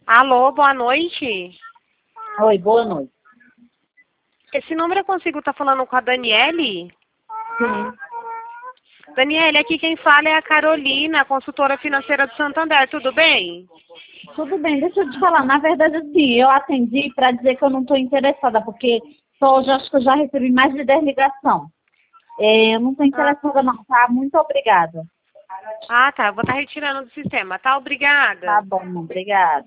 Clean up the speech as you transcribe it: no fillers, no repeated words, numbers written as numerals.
Alô, boa noite. Oi, boa noite. Esse número eu consigo estar falando com a Daniele? Sim. Daniele, aqui quem fala é a Carolina, consultora financeira do Santander, tudo bem? Tudo bem, deixa eu te falar. Na verdade, assim, eu atendi para dizer que eu não estou interessada, porque só hoje acho que eu já recebi mais de 10 ligações. Eu não estou interessada não, tá? Muito obrigada. Ah, tá, eu vou estar retirando do sistema, tá? Obrigada. Tá bom, obrigada.